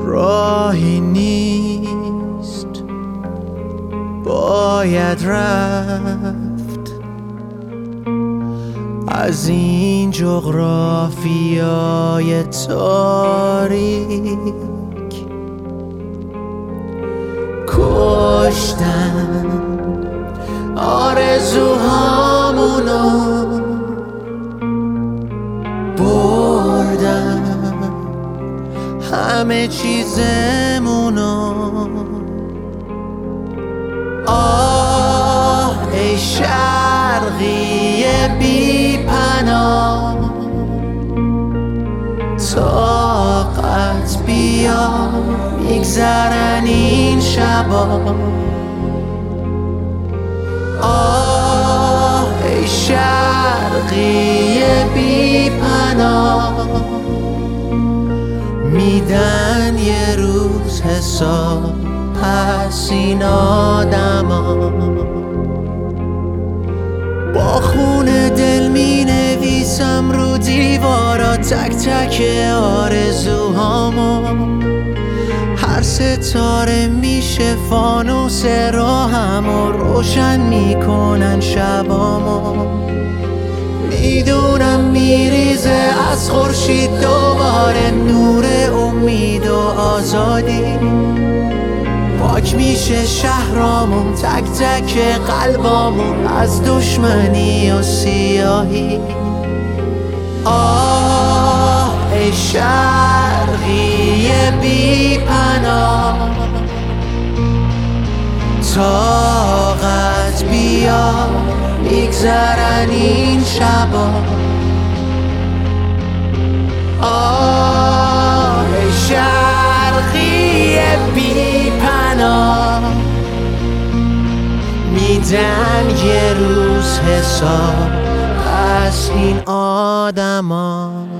راهی نیست باید رفت از این جغرافیای تاریک. کشتن آرزوهامونو، بردن همه چیزمونو. آه ای شرقی بی پناه، طاقت بیا میگذرن این شبا. آه ای شرقی بی پناه، میدن یه روز حساب پس این آدما. با خون دل می نویسم رو دیوارا تک تک آرزوهامو. هر ستاره میشه فانوس راهمو، روشن میکنن شبامو. میدونم میریزه از خورشید دوباره نور امید و آزادی. پاک میشه شهرامون، تک تک قلبامون از دشمنی و سیاهی. آه ای شرقی بی پناه، طاقت بیا میگذرن این شبا. آه ای شرقی بی پناه، میدن یه روز حساب پس این آدما.